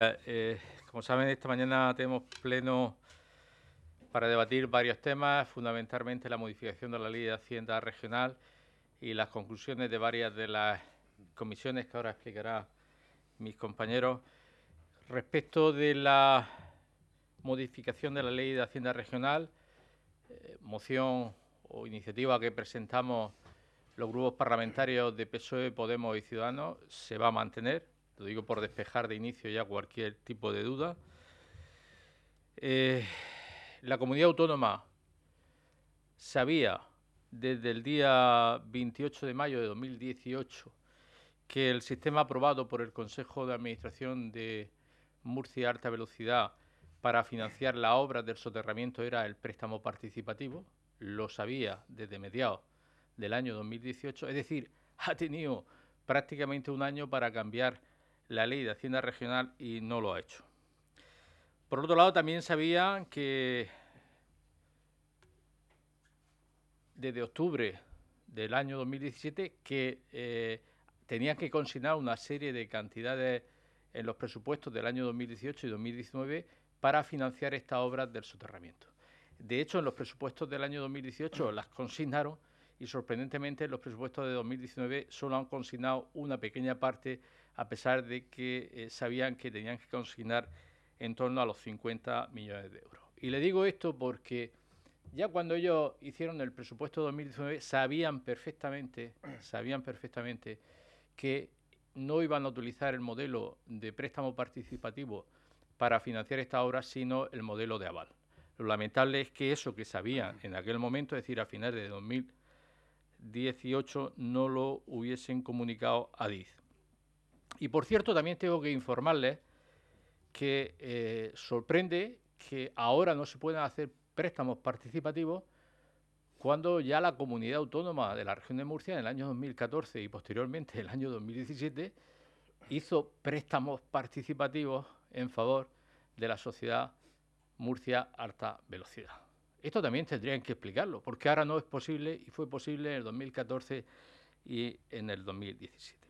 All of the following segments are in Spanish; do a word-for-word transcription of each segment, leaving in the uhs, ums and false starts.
Eh, como saben, esta mañana tenemos pleno para debatir varios temas, fundamentalmente la modificación de la Ley de Hacienda Regional y las conclusiones de varias de las comisiones que ahora explicará mis compañeros. Respecto de la modificación de la Ley de Hacienda Regional, eh, moción o iniciativa que presentamos los grupos parlamentarios de P S O E, Podemos y Ciudadanos, se va a mantener. Lo digo por despejar de inicio ya cualquier tipo de duda. Eh, la comunidad autónoma sabía desde el día veintiocho de mayo de dos mil dieciocho que el sistema aprobado por el Consejo de Administración de Murcia Alta Velocidad para financiar las obras del soterramiento era el préstamo participativo. Lo sabía desde mediados del año dos mil dieciocho, es decir, ha tenido prácticamente un año para cambiar la ley de Hacienda Regional y no lo ha hecho. Por otro lado, también sabían que desde octubre del año dos mil diecisiete que eh, tenían que consignar una serie de cantidades en los presupuestos del año dos mil dieciocho y dos mil diecinueve para financiar estas obras del soterramiento. De hecho, en los presupuestos del año dos mil dieciocho las consignaron y, sorprendentemente, en los presupuestos de dos mil diecinueve solo han consignado una pequeña parte, a pesar de que eh, sabían que tenían que consignar en torno a los cincuenta millones de euros. Y le digo esto porque ya cuando ellos hicieron el presupuesto dos mil diecinueve sabían perfectamente, sabían perfectamente que no iban a utilizar el modelo de préstamo participativo para financiar estas obras, sino el modelo de aval. Lo lamentable es que eso que sabían en aquel momento, es decir, a finales de dos mil dieciocho, no lo hubiesen comunicado a D I Z. Y, por cierto, también tengo que informarles que eh, sorprende que ahora no se puedan hacer préstamos participativos cuando ya la comunidad autónoma de la región de Murcia en el año dos mil catorce y posteriormente en el año dos mil diecisiete hizo préstamos participativos en favor de la sociedad Murcia Alta Velocidad. Esto también tendrían que explicarlo, porque ahora no es posible y fue posible en el dos mil catorce y en el dos mil diecisiete.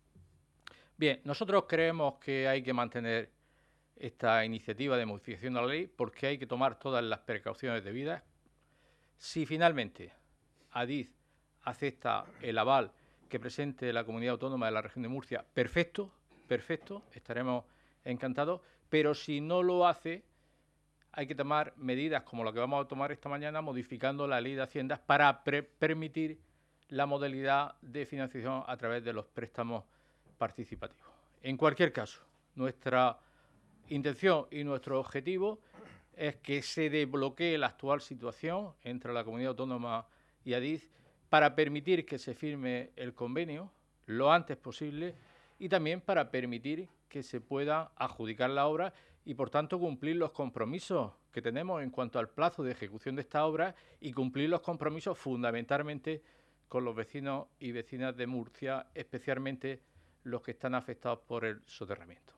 Bien, nosotros creemos que hay que mantener esta iniciativa de modificación de la ley porque hay que tomar todas las precauciones debidas. Si finalmente A D I Z acepta el aval que presente la comunidad autónoma de la región de Murcia, perfecto, perfecto, estaremos encantados, pero si no lo hace, hay que tomar medidas como la que vamos a tomar esta mañana, modificando la ley de Haciendas para permitir la modalidad de financiación a través de los préstamos participativos. En cualquier caso, nuestra intención y nuestro objetivo es que se desbloquee la actual situación entre la comunidad autónoma y A D I Z para permitir que se firme el convenio lo antes posible y también para permitir que se pueda adjudicar la obra y, por tanto, cumplir los compromisos que tenemos en cuanto al plazo de ejecución de esta obra y cumplir los compromisos fundamentalmente con los vecinos y vecinas de Murcia, especialmente los que están afectados por el soterramiento.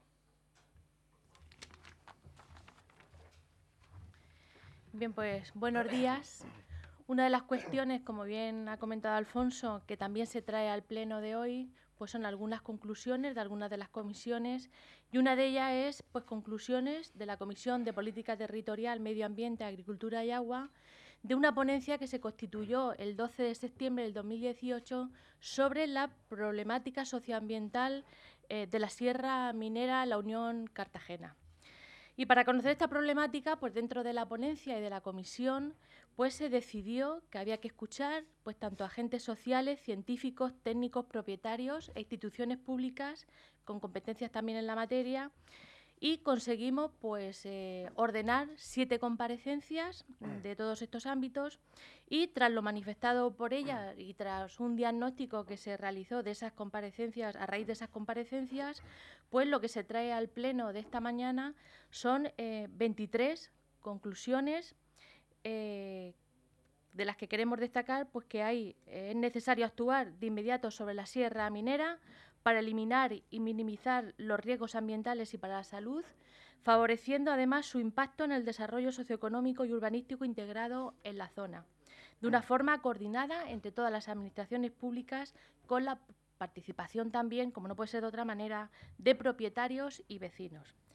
Bien, pues buenos días. Una de las cuestiones, como bien ha comentado Alfonso, que también se trae al pleno de hoy, pues son algunas conclusiones de algunas de las comisiones, y una de ellas es pues conclusiones de la Comisión de Política Territorial, Medio Ambiente, Agricultura y Agua, de una ponencia que se constituyó el doce de septiembre del dos mil dieciocho sobre la problemática socioambiental eh, de la Sierra Minera La Unión Cartagena. Y para conocer esta problemática, pues dentro de la ponencia y de la comisión, pues se decidió que había que escuchar pues tanto agentes sociales, científicos, técnicos, propietarios e instituciones públicas con competencias también en la materia, y conseguimos pues eh, ordenar siete comparecencias de todos estos ámbitos, y tras lo manifestado por ella y tras un diagnóstico que se realizó de esas comparecencias, a raíz de esas comparecencias, pues lo que se trae al pleno de esta mañana son eh, veintitrés conclusiones eh, de las que queremos destacar pues que hay, eh, es necesario actuar de inmediato sobre la sierra minera para eliminar y minimizar los riesgos ambientales y para la salud, favoreciendo además su impacto en el desarrollo socioeconómico y urbanístico integrado en la zona, de una forma coordinada entre todas las administraciones públicas, con la participación también, como no puede ser de otra manera, de propietarios y vecinos.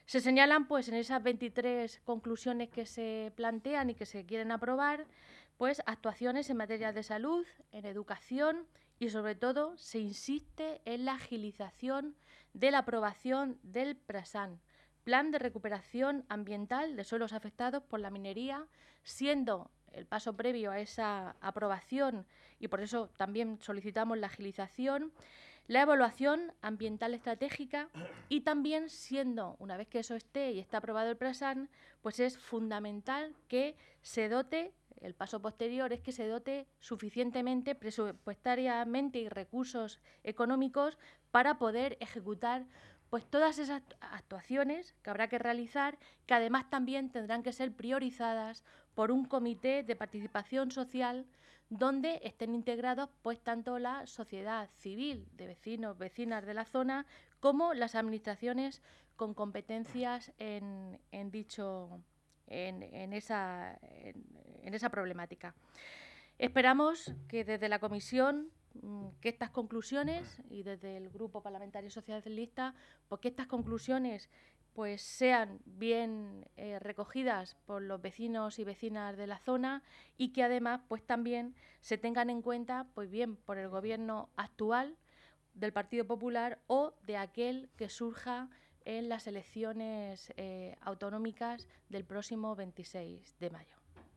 Se señalan, pues, en esas veintitrés conclusiones que se plantean y que se quieren aprobar, pues, actuaciones en materia de salud, en educación y, sobre todo, se insiste en la agilización de la aprobación del PRASAN, Plan de Recuperación Ambiental de Suelos Afectados por la Minería, siendo el paso previo a esa aprobación, y por eso también solicitamos la agilización, la evaluación ambiental estratégica, y también siendo, una vez que eso esté y está aprobado el PRASAN, pues es fundamental que se dote, el paso posterior es que se dote suficientemente presupuestariamente y recursos económicos para poder ejecutar pues todas esas actuaciones que habrá que realizar, que además también tendrán que ser priorizadas por un comité de participación social donde estén integrados pues tanto la sociedad civil de vecinos, vecinas de la zona, como las administraciones con competencias en, en dicho, en, en, esa, en, en esa problemática. Esperamos que desde la comisión que estas conclusiones, y desde el Grupo Parlamentario Socialista, pues que estas conclusiones pues sean bien eh, recogidas por los vecinos y vecinas de la zona, y que además pues también se tengan en cuenta pues bien por el gobierno actual del Partido Popular o de aquel que surja en las elecciones eh, autonómicas del próximo veintiséis de mayo.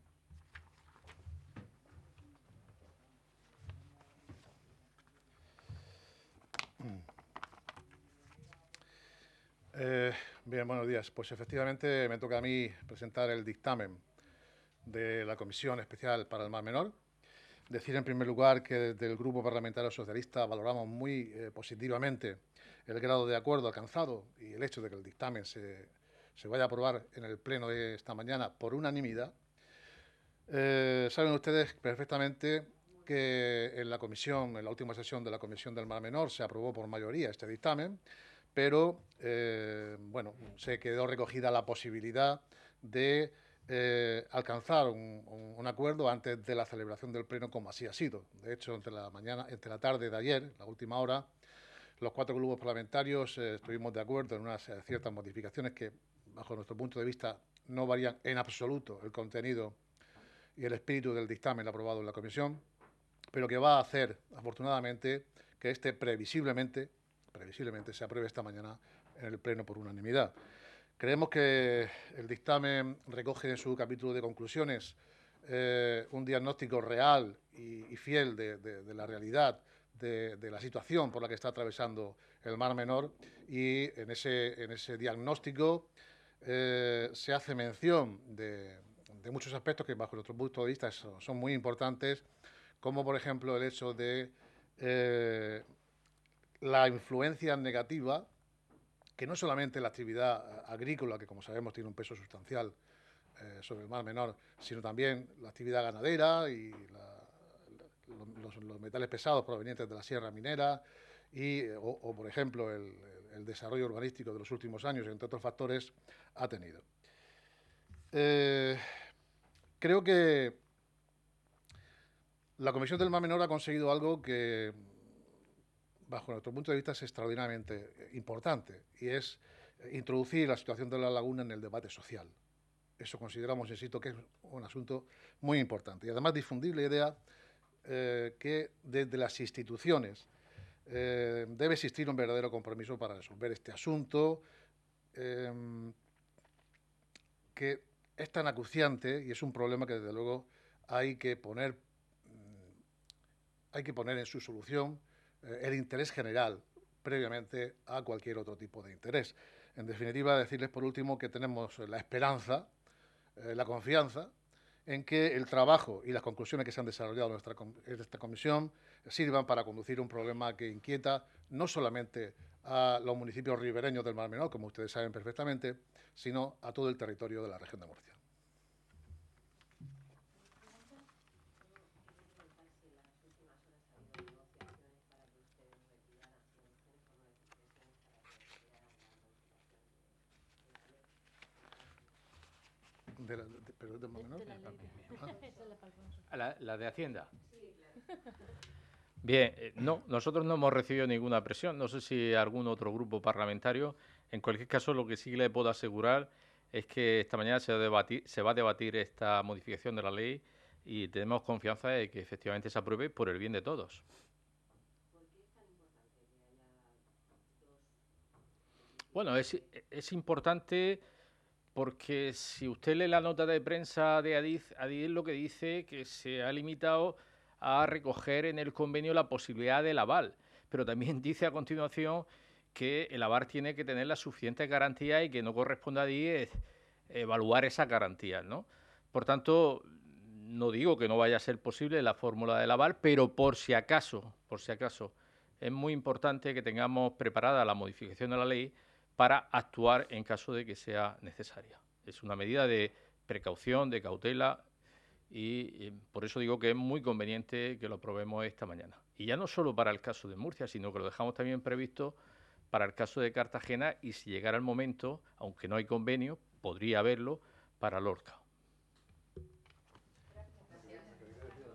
Eh, bien, buenos días. Pues efectivamente me toca a mí presentar el dictamen de la Comisión Especial para el Mar Menor. Decir en primer lugar que desde el Grupo Parlamentario Socialista valoramos muy eh, positivamente el grado de acuerdo alcanzado y el hecho de que el dictamen se, se vaya a aprobar en el pleno de esta mañana por unanimidad. Eh, saben ustedes perfectamente que en la comisión, en la última sesión de la Comisión del Mar Menor, se aprobó por mayoría este dictamen, pero eh, bueno, se quedó recogida la posibilidad de eh, alcanzar un, un, un acuerdo antes de la celebración del pleno, como así ha sido. De hecho, entre la mañana, entre la tarde de ayer, la última hora, los cuatro grupos parlamentarios eh, estuvimos de acuerdo en unas eh, ciertas modificaciones que, bajo nuestro punto de vista, no varían en absoluto el contenido y el espíritu del dictamen aprobado en la comisión, pero que va a hacer, afortunadamente, que este previsiblemente previsiblemente se apruebe esta mañana en el Pleno por unanimidad. Creemos que el dictamen recoge en su capítulo de conclusiones eh, un diagnóstico real y, y fiel de, de, de la realidad de, de la situación por la que está atravesando el Mar Menor, y en ese, en ese diagnóstico eh, se hace mención de, de muchos aspectos que, bajo nuestro punto de vista, son, son muy importantes, como, por ejemplo, el hecho de eh, la influencia negativa que no solamente la actividad agrícola, que como sabemos tiene un peso sustancial eh, sobre el Mar Menor, sino también la actividad ganadera y la, los, los metales pesados provenientes de la sierra minera y, o, o por ejemplo, el, el desarrollo urbanístico de los últimos años, entre otros factores, ha tenido. Eh, creo que la Comisión del Mar Menor ha conseguido algo que, bajo nuestro punto de vista, es extraordinariamente importante, y es introducir la situación de la laguna en el debate social. Eso consideramos, insisto, que es un asunto muy importante. Y además difundir la idea eh, que desde las instituciones eh, debe existir un verdadero compromiso para resolver este asunto, eh, que es tan acuciante y es un problema que, desde luego, hay que poner, hay que poner en su solución el interés general previamente a cualquier otro tipo de interés. En definitiva, decirles por último que tenemos la esperanza, eh, la confianza en que el trabajo y las conclusiones que se han desarrollado en, nuestra, en esta comisión sirvan para conducir un problema que inquieta no solamente a los municipios ribereños del Mar Menor, como ustedes saben perfectamente, sino a todo el territorio de la región de Murcia. De la, de, pero de Mar Menor. La, la de Hacienda. Bien, eh, no, nosotros no hemos recibido ninguna presión. No sé si algún otro grupo parlamentario En cualquier caso, lo que sí le puedo asegurar es que esta mañana se va a debatir, se va a debatir esta modificación de la ley y tenemos confianza de que efectivamente se apruebe por el bien de todos. Bueno, es, es importante porque si usted lee la nota de prensa de Adif, Adif lo que dice que se ha limitado a recoger en el convenio la posibilidad del aval, pero también dice a continuación que el aval tiene que tener las suficientes garantías y que no corresponde a Adif evaluar esas garantías, ¿no? Por tanto, no digo que no vaya a ser posible la fórmula del aval, pero por si acaso, por si acaso, es muy importante que tengamos preparada la modificación de la ley para actuar en caso de que sea necesaria. Es una medida de precaución, de cautela, y, y por eso digo que es muy conveniente que lo aprobemos esta mañana. Y ya no solo para el caso de Murcia, sino que lo dejamos también previsto para el caso de Cartagena y si llegara el momento, aunque no hay convenio, podría haberlo para Lorca.